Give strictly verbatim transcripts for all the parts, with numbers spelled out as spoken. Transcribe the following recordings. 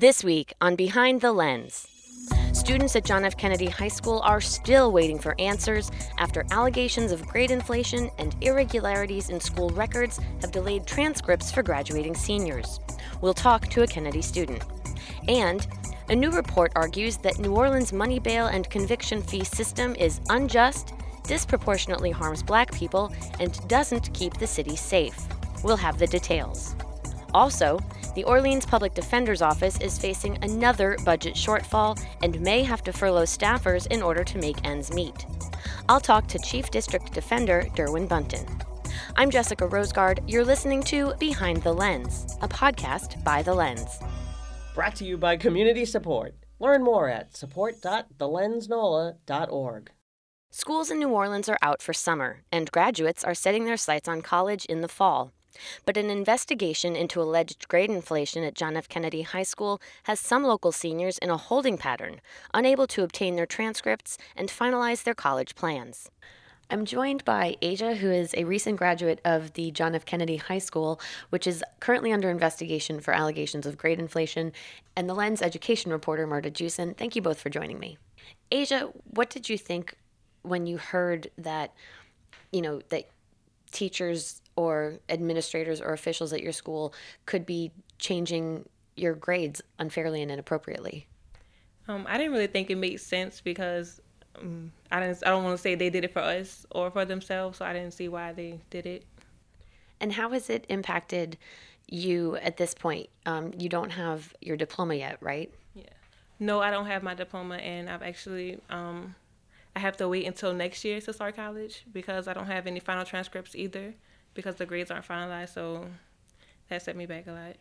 This week on Behind the Lens, students at John F. Kennedy High School are still waiting for answers after allegations of grade inflation and irregularities in school records have delayed transcripts for graduating seniors. We'll talk to a Kennedy student. And a new report argues that New Orleans' money bail and conviction fee system is unjust, disproportionately harms Black people, and doesn't keep the city safe. We'll have the details. Also, the Orleans Public Defender's Office is facing another budget shortfall and may have to furlough staffers in order to make ends meet. I'll talk to Chief District Defender Derwin Bunton. I'm Jessica Rosegard. You're listening to Behind the Lens, a podcast by The Lens. Brought to you by Community Support. Learn more at support dot the lens nola dot org. Schools in New Orleans are out for summer, and graduates are setting their sights on college in the fall. But an investigation into alleged grade inflation at John F. Kennedy High School has some local seniors in a holding pattern, unable to obtain their transcripts and finalize their college plans. I'm joined by Asia, who is a recent graduate of the John F. Kennedy High School, which is currently under investigation for allegations of grade inflation, and the Lens education reporter, Marta Jewson. Thank you both for joining me. Asia, what did you think when you heard that, you know, that teachers or administrators or officials at your school could be changing your grades unfairly and inappropriately? Um, I didn't really think it made sense because um, I didn't. I don't want to say they did it for us or for themselves, so I didn't see why they did it. And how has it impacted you at this point? Um, you don't have your diploma yet, right? Yeah. No, I don't have my diploma, and I've actually um, I have to wait until next year to start college because I don't have any final transcripts either, because the grades aren't finalized, so that set me back a lot.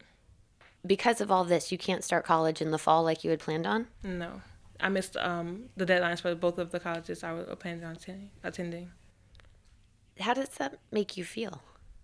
Because of all this, you can't start college in the fall like you had planned on? No. I missed um, the deadlines for both of the colleges I was planning on attending. attending. How does that make you feel?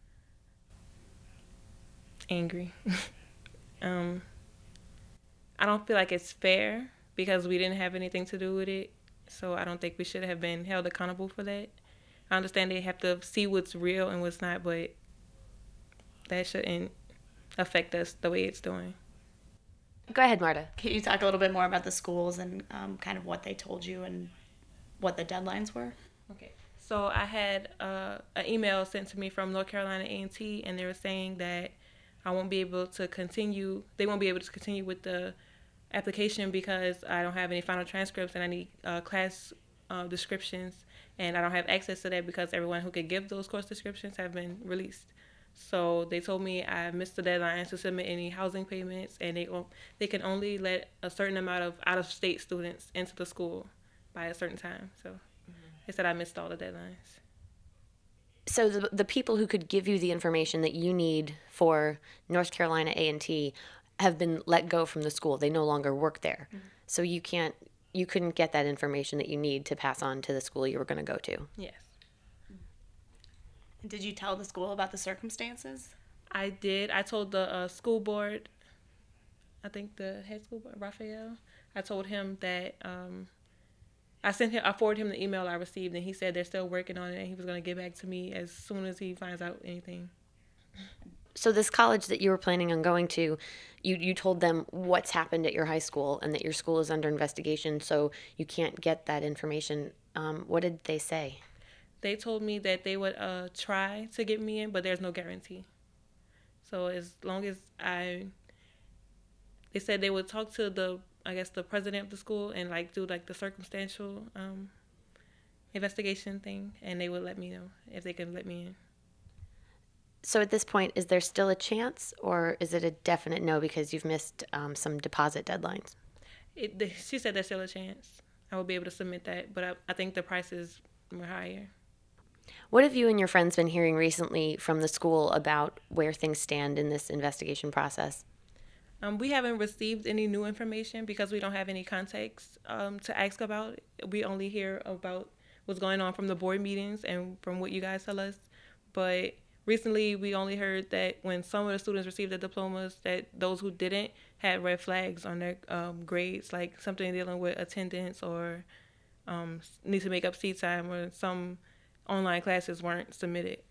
Angry. um, I don't feel like it's fair because we didn't have anything to do with it, so I don't think we should have been held accountable for that. I understand they have to see what's real and what's not, but that shouldn't affect us the way it's doing. Go ahead, Marta. Can you talk a little bit more about the schools and um, kind of what they told you and what the deadlines were? Okay. So I had uh, an email sent to me from North Carolina A and T, and they were saying that I won't be able to continue. They won't be able to continue with the application because I don't have any final transcripts and I need uh, class uh, descriptions. And I don't have access to that because everyone who could give those course descriptions have been released. So they told me I missed the deadline to submit any housing payments, and they they can only let a certain amount of out-of-state students into the school by a certain time. So mm-hmm. They said I missed all the deadlines. So the the people who could give you the information that you need for North Carolina A and T have been let go from the school. They no longer work there. Mm-hmm. So you can't. You couldn't get that information that you need to pass on to the school you were going to go to. Yes. Did you tell the school about the circumstances? I did. I told the uh, school board, I think the head school board, Raphael, I told him that um, I sent him, I forwarded him the email I received, and he said they're still working on it, and he was going to get back to me as soon as he finds out anything. So this college that you were planning on going to, you, you told them what's happened at your high school and that your school is under investigation, so you can't get that information. Um, what did they say? They told me that they would uh, try to get me in, but there's no guarantee. So as long as I, they said they would talk to the, I guess, the president of the school and like do like the circumstantial um, investigation thing, and they would let me know if they could let me in. So at this point, is there still a chance, or is it a definite no because you've missed um, some deposit deadlines? It, the, she said there's still a chance. I will be able to submit that, but I, I think the prices were higher. What have you and your friends been hearing recently from the school about where things stand in this investigation process? Um, we haven't received any new information because we don't have any contacts um, to ask about. We only hear about what's going on from the board meetings and from what you guys tell us. But recently, we only heard that when some of the students received their diplomas, that those who didn't had red flags on their um, grades, like something dealing with attendance or um, need to make up seat time, or some online classes weren't submitted.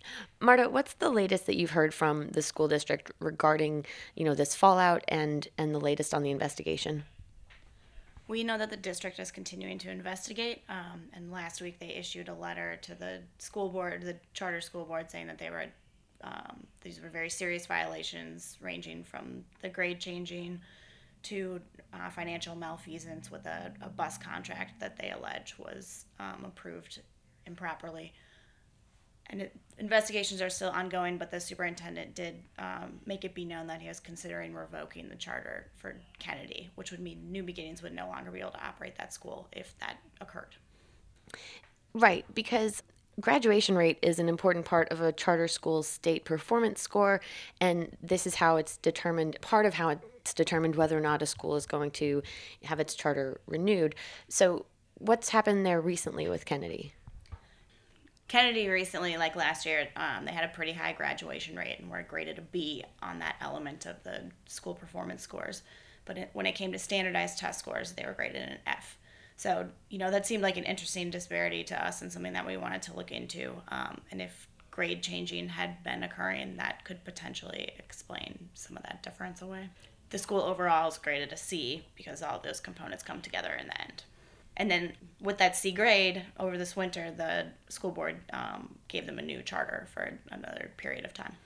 Marta, what's the latest that you've heard from the school district regarding, you know, this fallout and, and the latest on the investigation? We know that the district is continuing to investigate, um, and last week they issued a letter to the school board, the charter school board, saying that they were, um, these were very serious violations, ranging from the grade changing to uh, financial malfeasance with a, a bus contract that they allege was um, approved improperly. And it, investigations are still ongoing, but the superintendent did um, make it be known that he was considering revoking the charter for Kennedy, which would mean New Beginnings would no longer be able to operate that school if that occurred. Right, because graduation rate is an important part of a charter school's state performance score, and this is how it's determined, part of how it's determined whether or not a school is going to have its charter renewed. So what's happened there recently with Kennedy? Kennedy recently, like last year, um, they had a pretty high graduation rate and were graded a B on that element of the school performance scores. But it, when it came to standardized test scores, they were graded an F. So, you know, that seemed like an interesting disparity to us and something that we wanted to look into. Um, and if grade changing had been occurring, that could potentially explain some of that difference away. The school overall is graded a C because all of those components come together in the end. And then with that C grade, over this winter, the school board um, gave them a new charter for another period of time.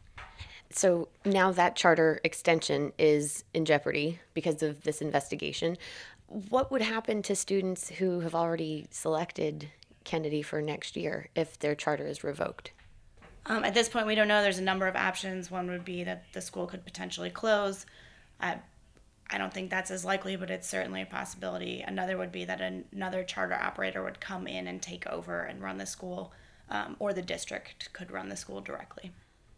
So now that charter extension is in jeopardy because of this investigation. What would happen to students who have already selected Kennedy for next year if their charter is revoked? Um, at this point, we don't know. There's a number of options. One would be that the school could potentially close. Uh, I don't think that's as likely, but it's certainly a possibility. Another would be that another charter operator would come in and take over and run the school, um, or the district could run the school directly.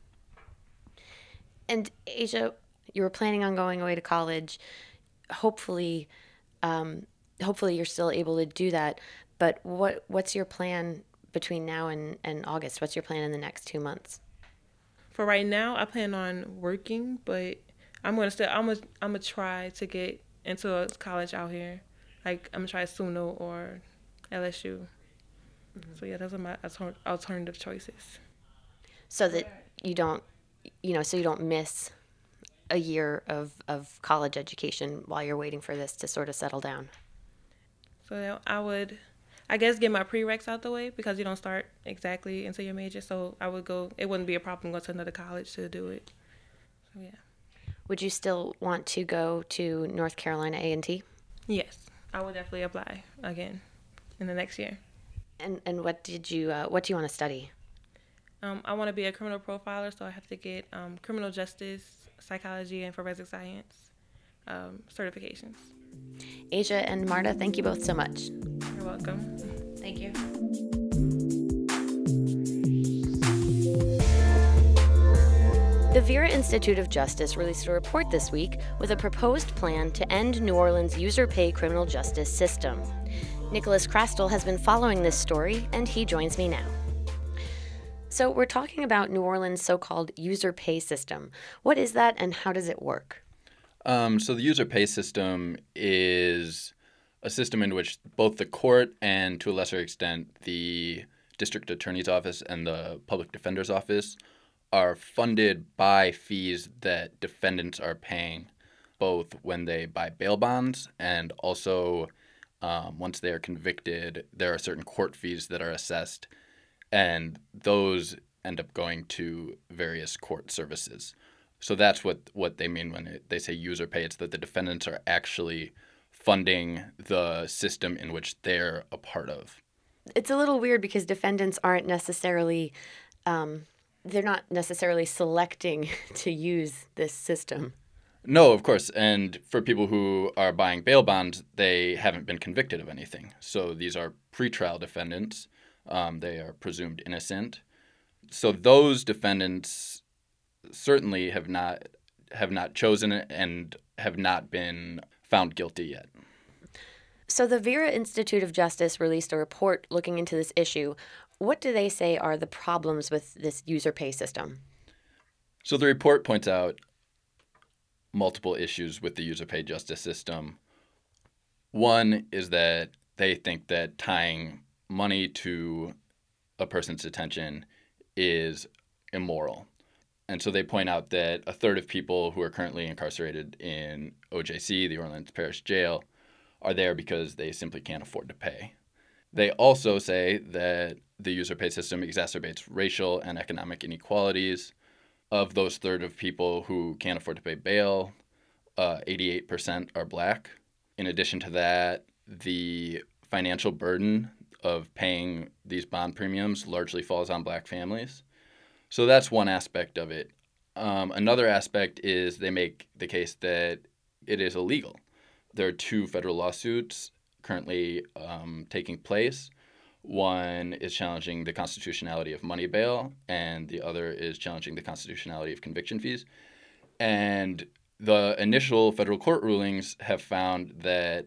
And Asia, you were planning on going away to college. Hopefully, um, hopefully you're still able to do that. But what what's your plan between now and, and August? What's your plan in the next two months? For right now, I plan on working, but I'm gonna still I'm gonna I'm gonna try to get into a college out here, like I'm gonna try SUNY or L S U. Mm-hmm. So yeah, those are my alternative choices. So that you don't, you know, so you don't miss a year of, of college education while you're waiting for this to sort of settle down. So I would, I guess, get my prereqs out the way because you don't start exactly into your major. So I would go. It wouldn't be a problem going to another college to do it. So yeah. Would you still want to go to North Carolina A and T? Yes, I would definitely apply again in the next year. And and what did you uh, what do you want to study? Um, I want to be a criminal profiler, so I have to get um, criminal justice, psychology, and forensic science um, certifications. Asia and Marta, thank you both so much. You're welcome. Thank you. The Vera Institute of Justice released a report this week with a proposed plan to end New Orleans' user-pay criminal justice system. Nicholas Krastel has been following this story, and he joins me now. So we're talking about New Orleans' so-called user-pay system. What is that, and how does it work? Um, so the user-pay system is a system in which both the court and, to a lesser extent, the district attorney's office and the public defender's office are funded by fees that defendants are paying, both when they buy bail bonds and also um, once they are convicted, there are certain court fees that are assessed, and those end up going to various court services. So that's what, what they mean when it, they say user pay. It's that the defendants are actually funding the system in which they're a part of. It's a little weird because defendants aren't necessarily... Um, they're not necessarily selecting to use this system. No, of course. And for people who are buying bail bonds, they haven't been convicted of anything. So these are pretrial defendants. Um, they are presumed innocent. So those defendants certainly have not have not chosen it and have not been found guilty yet. So the Vera Institute of Justice released a report looking into this issue. What do they say are the problems with this user pay system? So the report points out multiple issues with the user pay justice system. One is that they think that tying money to a person's detention is immoral. And so they point out that a third of people who are currently incarcerated in O J C, the Orleans Parish Jail, are there because they simply can't afford to pay. They also say that the user pay system exacerbates racial and economic inequalities. Of those third of people who can't afford to pay bail, uh, eighty-eight percent are black. In addition to that, the financial burden of paying these bond premiums largely falls on black families. So that's one aspect of it. Um, another aspect is they make the case that it is illegal. There are two federal lawsuits currently um, taking place. One is challenging the constitutionality of money bail, and the other is challenging the constitutionality of conviction fees. And the initial federal court rulings have found that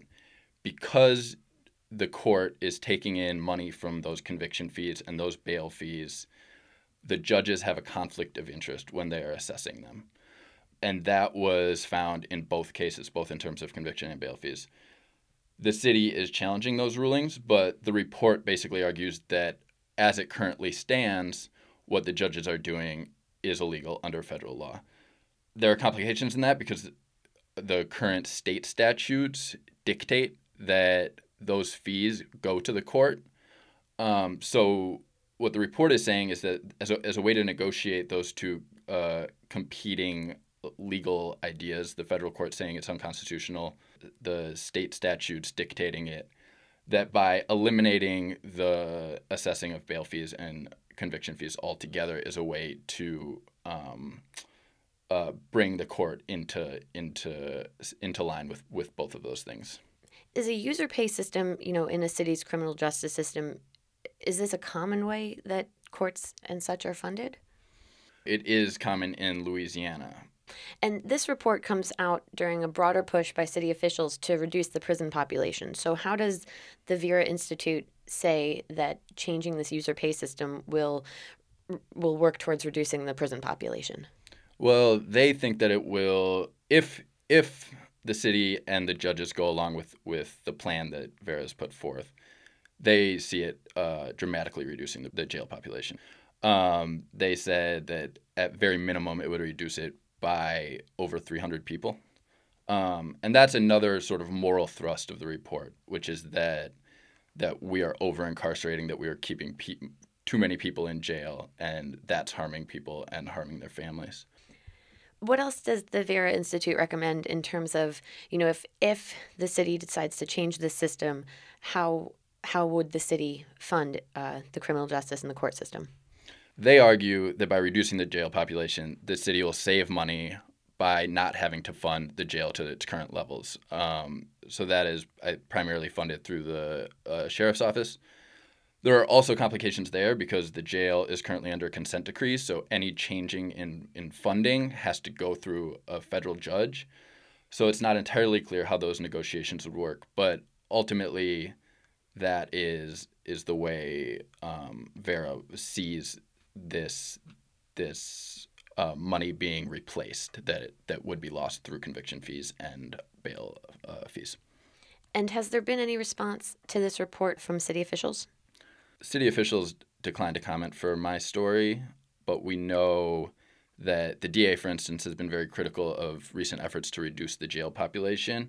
because the court is taking in money from those conviction fees and those bail fees, the judges have a conflict of interest when they are assessing them. And that was found in both cases, both in terms of conviction and bail fees. The city is challenging those rulings, but the report basically argues that as it currently stands, what the judges are doing is illegal under federal law. There are complications in that because the current state statutes dictate that those fees go to the court. Um, so what the report is saying is that as a, as a way to negotiate those two uh, competing legal ideas, the federal court saying it's unconstitutional, the state statutes dictating it, that by eliminating the assessing of bail fees and conviction fees altogether is a way to um, uh, bring the court into into into line with, with both of those things. Is a user pay system, you know, in a city's criminal justice system, is this a common way that courts and such are funded? It is common in Louisiana. And this report comes out during a broader push by city officials to reduce the prison population. So how does the Vera Institute say that changing this user pay system will will work towards reducing the prison population? Well, they think that it will, if if the city and the judges go along with, with the plan that Vera has put forth, they see it uh, dramatically reducing the, the jail population. Um, they said that at very minimum it would reduce it by over three hundred people. Um, and that's another sort of moral thrust of the report, which is that that we are over-incarcerating, that we are keeping pe- too many people in jail, and that's harming people and harming their families. What else does the Vera Institute recommend in terms of, you know, if if the city decides to change this system, how how would the city fund uh, the criminal justice and the court system? They argue that by reducing the jail population, the city will save money by not having to fund the jail to its current levels. Um, so that is primarily funded through the uh, sheriff's office. There are also complications there because the jail is currently under consent decree, so any changing in, in funding has to go through a federal judge. So it's not entirely clear how those negotiations would work, but ultimately that is is the way um, Vera sees this this uh, money being replaced that it, that would be lost through conviction fees and bail uh, fees. And has there been any response to this report from city officials? City officials declined to comment for my story, but we know that the D A, for instance, has been very critical of recent efforts to reduce the jail population.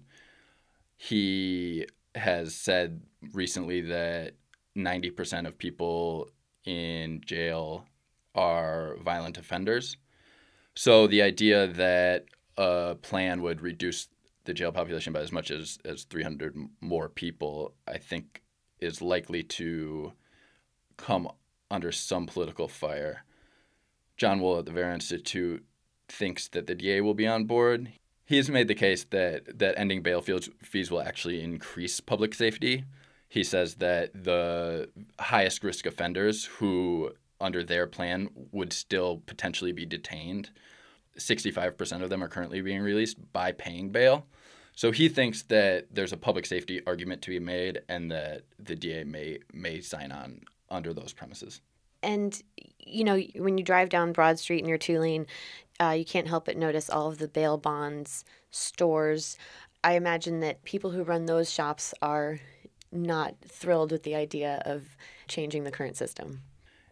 He has said recently that ninety percent of people in jail are violent offenders. So the idea that a plan would reduce the jail population by as much as, as three hundred more people, I think, is likely to come under some political fire. John Wool at the Vera Institute thinks that the D A will be on board. He's made the case that, that ending bail fees will actually increase public safety. He says that the highest risk offenders who, under their plan, would still potentially be detained, sixty-five percent of them are currently being released by paying bail. So he thinks that there's a public safety argument to be made and that the D A may may sign on under those premises. And, you know, when you drive down Broad Street near Tulane, uh, you can't help but notice all of the bail bonds stores. I imagine that people who run those shops are not thrilled with the idea of changing the current system.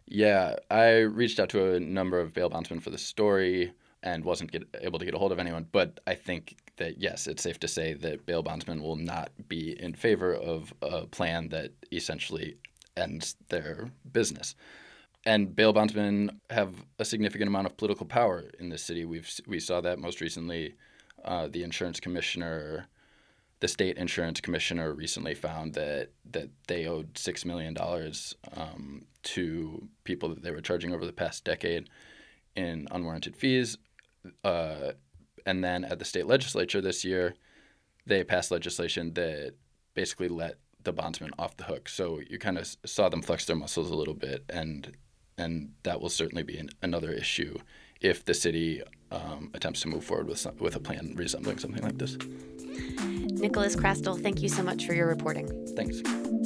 Yeah, I reached out to a number of bail bondsmen for the story and wasn't get, able to get a hold of anyone. But I think that, yes, it's safe to say that bail bondsmen will not be in favor of a plan that essentially ends their business. And bail bondsmen have a significant amount of political power in this city. We've we saw that most recently. Uh, the insurance commissioner, the state insurance commissioner, recently found that that they owed six million dollars um, to people that they were charging over the past decade in unwarranted fees. Uh, and then at the state legislature this year, they passed legislation that basically let the bondsmen off the hook. So you kind of saw them flex their muscles a little bit, and and that will certainly be an, another issue if the city um, attempts to move forward with some, with a plan resembling something like this. Nicholas Krastel, thank you so much for your reporting. Thanks.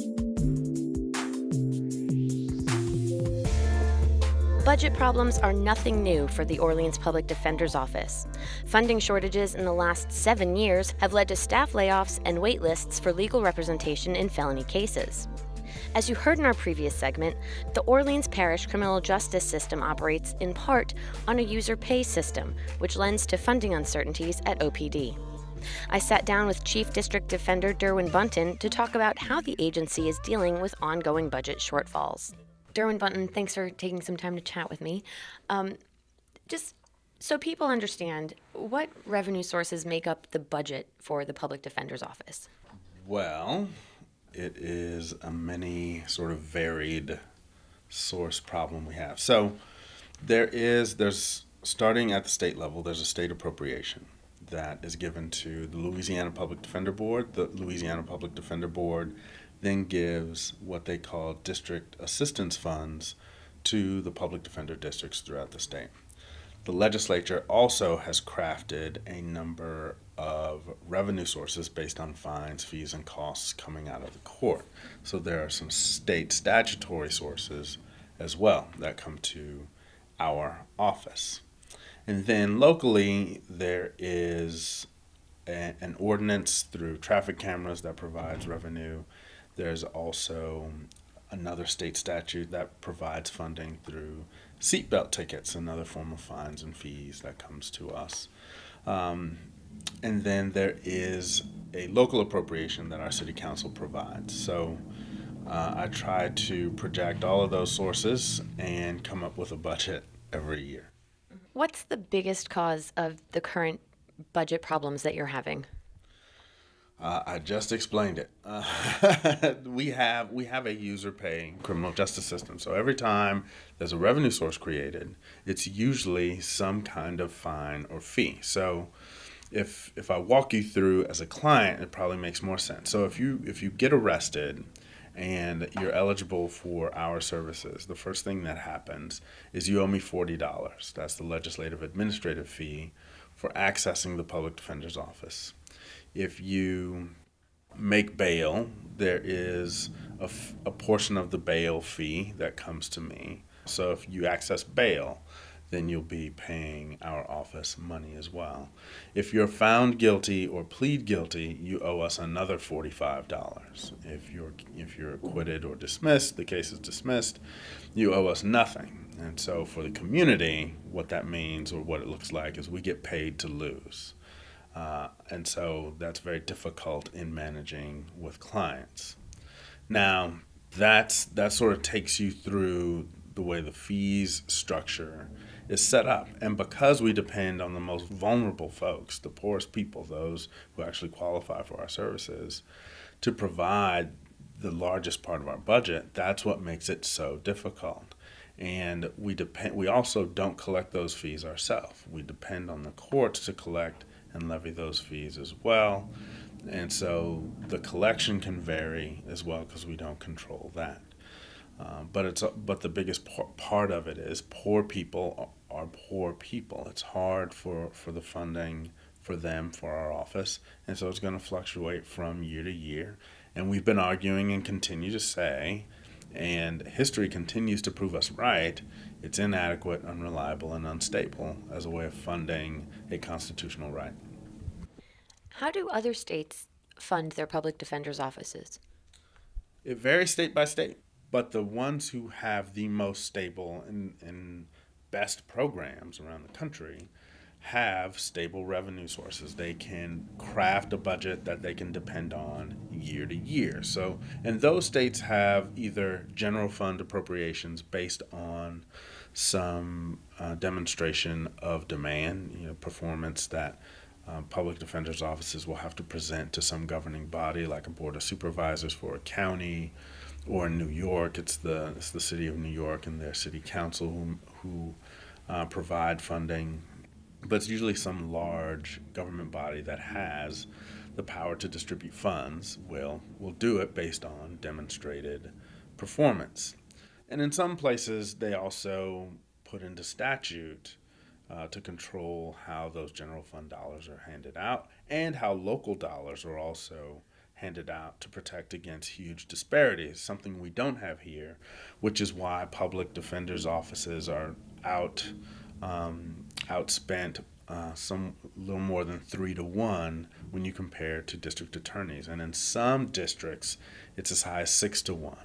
Budget problems are nothing new for the Orleans Public Defender's Office. Funding shortages in the last seven years have led to staff layoffs and wait lists for legal representation in felony cases. As you heard in our previous segment, the Orleans Parish criminal justice system operates in part on a user pay system, which lends to funding uncertainties at O P D. I sat down with Chief District Defender Derwin Bunton to talk about how the agency is dealing with ongoing budget shortfalls. Derwin Bunton, thanks for taking some time to chat with me. Um, just so people understand, what revenue sources make up the budget for the Public Defender's Office? Well, it is a many sort of varied source problem we have. So there is, there's, starting at the state level, there's a state appropriation that is given to the Louisiana Public Defender Board. The Louisiana Public Defender Board then gives what they call district assistance funds to the public defender districts throughout the state. The legislature also has crafted a number of revenue sources based on fines, fees, and costs coming out of the court. So there are some state statutory sources as well that come to our office. And then locally, there is a, an ordinance through traffic cameras that provides revenue. There's also another state statute that provides funding through seatbelt tickets, another form of fines and fees that comes to us. Um, and then there is a local appropriation that our city council provides. So uh, I try to project all of those sources and come up with a budget every year. What's the biggest cause of the current budget problems that you're having? Uh, I just explained it. Uh, we have we have a user-paying criminal justice system. So every time there's a revenue source created, it's usually some kind of fine or fee. So if if I walk you through as a client, it probably makes more sense. So if you if you get arrested and you're eligible for our services, the first thing that happens is you owe me forty dollars. That's the legislative administrative fee for accessing the public defender's office. If you make bail, there is a, f- a portion of the bail fee that comes to me. So if you access bail, then you'll be paying our office money as well. If you're found guilty or plead guilty, you owe us another forty-five dollars. If you're if you're acquitted or dismissed, the case is dismissed, you owe us nothing. And so for the community, what that means or what it looks like is we get paid to lose. Uh, and so that's very difficult in managing with clients. Now, that's that sort of takes you through the way the fees structure is set up. And because we depend on the most vulnerable folks, the poorest people, those who actually qualify for our services, to provide the largest part of our budget, that's what makes it so difficult. And we depend. We also don't collect those fees ourselves. We depend on the courts to collect and levy those fees as well. And so the collection can vary as well because we don't control that. Uh, but it's but the biggest par- part of it is poor people are poor people. It's hard for, for the funding for them, for our office, and so it's going to fluctuate from year to year. And we've been arguing and continue to say, and history continues to prove us right, it's inadequate, unreliable, and unstable as a way of funding a constitutional right. How do other states fund their public defender's offices? It varies state by state. But the ones who have the most stable and, and best programs around the country have stable revenue sources. They can craft a budget that they can depend on year to year. So, and those states have either general fund appropriations based on some uh, demonstration of demand, you know, performance that um, public defenders' offices will have to present to some governing body, like a board of supervisors for a county, or in New York, it's the it's the city of New York and their city council who, who uh, provide funding. But it's usually some large government body that has the power to distribute funds will will do it based on demonstrated performance. And in some places, they also put into statute uh, to control how those general fund dollars are handed out and how local dollars are also handed out to protect against huge disparities, something we don't have here, which is why public defenders' offices are out um, outspent uh, some little more than three to one when you compare to district attorneys, and in some districts it's as high as six to one.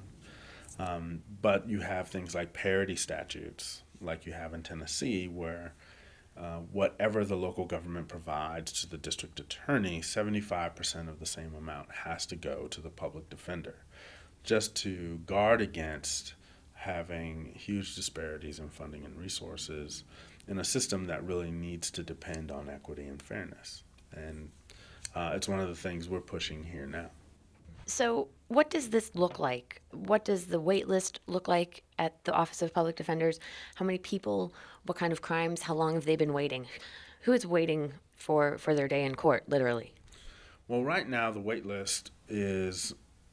Um, but you have things like parity statutes, like you have in Tennessee, where Uh, whatever the local government provides to the district attorney, seventy-five percent of the same amount has to go to the public defender, just to guard against having huge disparities in funding and resources in a system that really needs to depend on equity and fairness. And uh, it's one of the things we're pushing here now. So, what does this look like? What does the wait list look like at the Office of Public Defenders? How many people? What kind of crimes? How long have they been waiting? Who is waiting for, for their day in court, literally? Well, right now, the wait list is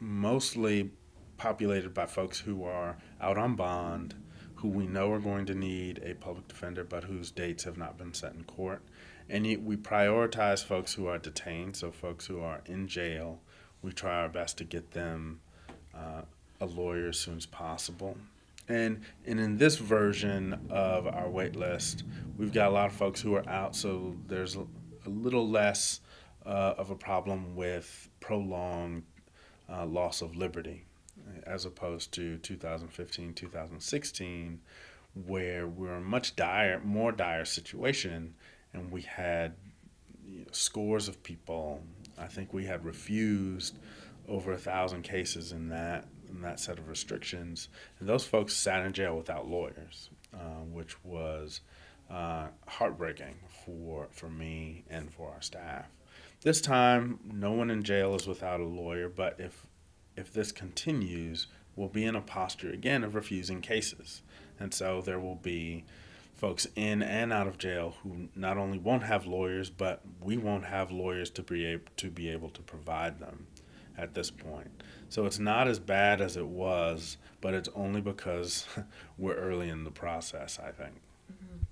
mostly populated by folks who are out on bond, who we know are going to need a public defender, but whose dates have not been set in court. And we prioritize folks who are detained, so folks who are in jail. We try our best to get them uh, a lawyer as soon as possible. And, and in this version of our wait list, we've got a lot of folks who are out, so there's a, a little less uh, of a problem with prolonged uh, loss of liberty, as opposed to two thousand fifteen, two thousand sixteen, where we're in a much dire, more dire situation, and we had you know, scores of people. I think we had refused over a thousand cases in that in that set of restrictions, and those folks sat in jail without lawyers, uh, which was uh, heartbreaking for for me and for our staff. This time, no one in jail is without a lawyer, but if if this continues, we'll be in a posture again of refusing cases, and so there will be folks in and out of jail who not only won't have lawyers, but we won't have lawyers to be able to be able to provide them at this point. So it's not as bad as it was, but it's only because we're early in the process, I think. Mm-hmm.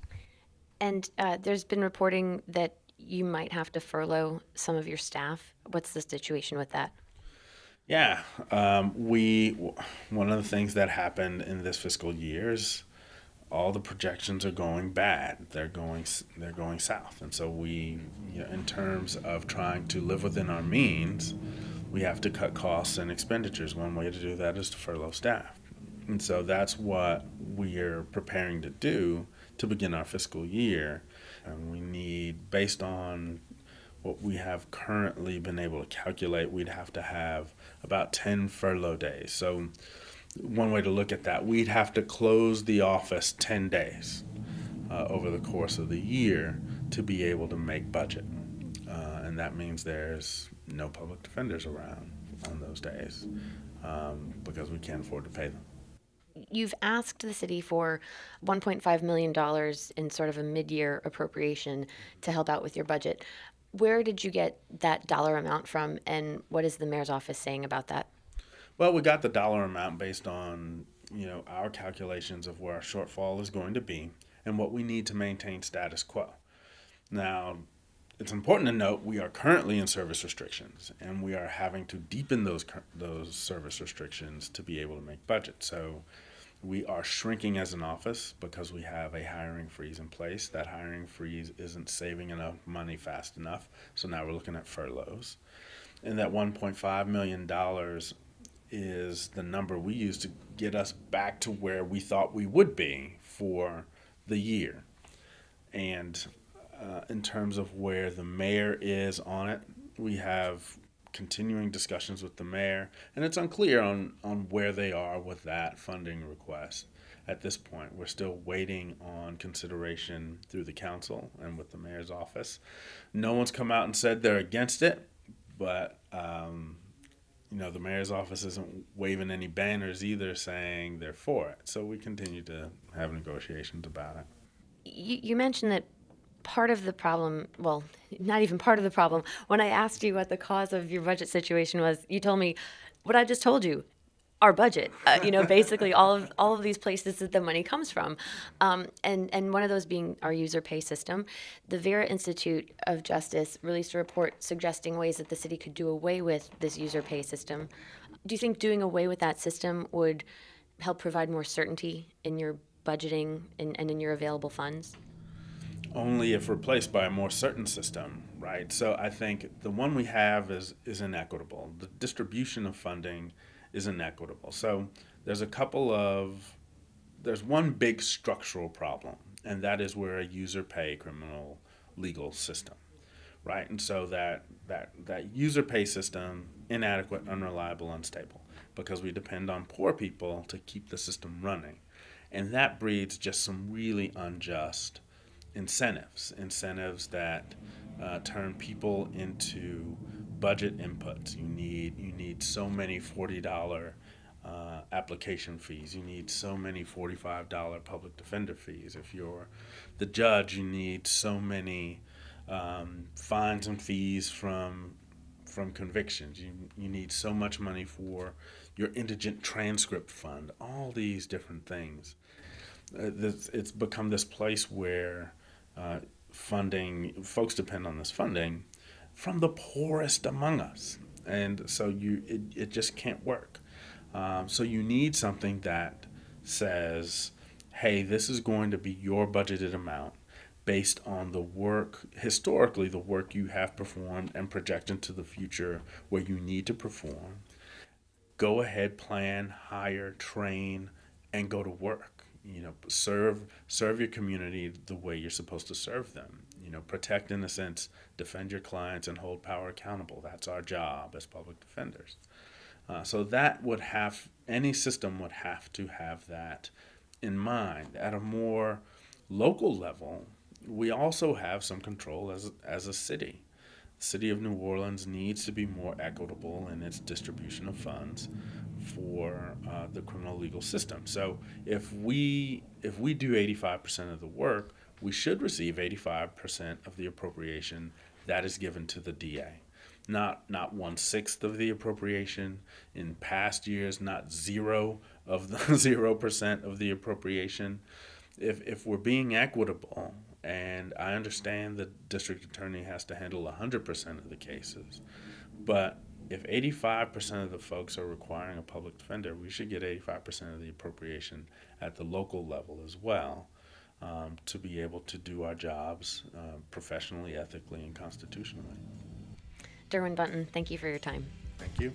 And uh, there's been reporting that you might have to furlough some of your staff. What's the situation with that? Yeah, um, we one of the things that happened in this fiscal year is all the projections are going bad. They're going they're going south, and so we, you know, in terms of trying to live within our means, we have to cut costs and expenditures. One way to do that is to furlough staff, and so that's what we are preparing to do to begin our fiscal year. And we need, based on what we have currently been able to calculate, we'd have to have about ten furlough days. So one way to look at that, we'd have to close the office ten days uh, over the course of the year to be able to make budget. Uh, and that means there's no public defenders around on those days um, because we can't afford to pay them. You've asked the city for one point five million dollars in sort of a mid-year appropriation to help out with your budget. Where did you get that dollar amount from, and what is the mayor's office saying about that? Well, we got the dollar amount based on, you know, our calculations of where our shortfall is going to be and what we need to maintain status quo. Now, it's important to note we are currently in service restrictions, and we are having to deepen those those service restrictions to be able to make budget. So we are shrinking as an office because we have a hiring freeze in place. That hiring freeze isn't saving enough money fast enough, so now we're looking at furloughs. And that one point five million dollars is the number we use to get us back to where we thought we would be for the year. And uh, in terms of where the mayor is on it, we have continuing discussions with the mayor, and it's unclear on, on where they are with that funding request. At this point, we're still waiting on consideration through the council and with the mayor's office. No one's come out and said they're against it, but um, you know, the mayor's office isn't waving any banners either saying they're for it. So we continue to have negotiations about it. You, you mentioned that part of the problem, well, not even part of the problem, when I asked you what the cause of your budget situation was, you told me what I just told you. Our budget, uh, you know, basically all of all of these places that the money comes from, um, and and one of those being our user pay system. The Vera Institute of Justice released a report suggesting ways that the city could do away with this user pay system. Do you think doing away with that system would help provide more certainty in your budgeting and, and in your available funds? Only if replaced by a more certain system, right? So I think the one we have is is inequitable. The distribution of funding is inequitable. So there's a couple of, there's one big structural problem, and that is we're a user pay criminal legal system, right? And so that that that user pay system, inadequate, unreliable, unstable, because we depend on poor people to keep the system running. And that breeds just some really unjust incentives, incentives that uh, turn people into budget inputs. You need you need so many forty dollars uh, application fees. You need so many forty-five dollars public defender fees. If you're the judge, you need so many um, fines and fees from from convictions. You you need so much money for your indigent transcript fund. All these different things. Uh, this, it's become this place where uh, funding folks depend on this funding from the poorest among us, and so you it, it just can't work. Um, so you need something that says, hey, this is going to be your budgeted amount based on the work, historically the work you have performed and project into the future where you need to perform. Go ahead, plan, hire, train, and go to work. You know, serve serve your community the way you're supposed to serve them. You know, protect, in a sense, defend your clients and hold power accountable. That's our job as public defenders. Uh, so that would have, any system would have to have that in mind. At a more local level, we also have some control as as a city. The city of New Orleans needs to be more equitable in its distribution of funds for uh, the criminal legal system. So if we if we do eighty-five percent of the work, we should receive eighty-five percent of the appropriation that is given to the D A. Not not one-sixth of the appropriation. In past years, not zero of the zero percent of the appropriation. If if we're being equitable, and I understand the district attorney has to handle one hundred percent of the cases, but if eighty-five percent of the folks are requiring a public defender, we should get eighty-five percent of the appropriation at the local level as well, um, to be able to do our jobs uh, professionally, ethically, and constitutionally. Derwin Bunton, thank you for your time. Thank you.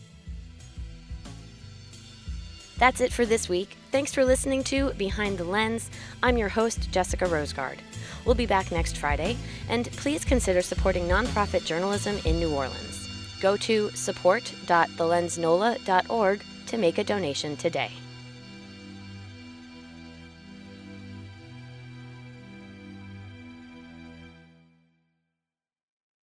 That's it for this week. Thanks for listening to Behind the Lens. I'm your host, Jessica Rosegard. We'll be back next Friday, and please consider supporting nonprofit journalism in New Orleans. Go to support dot the lens nola dot org to make a donation today.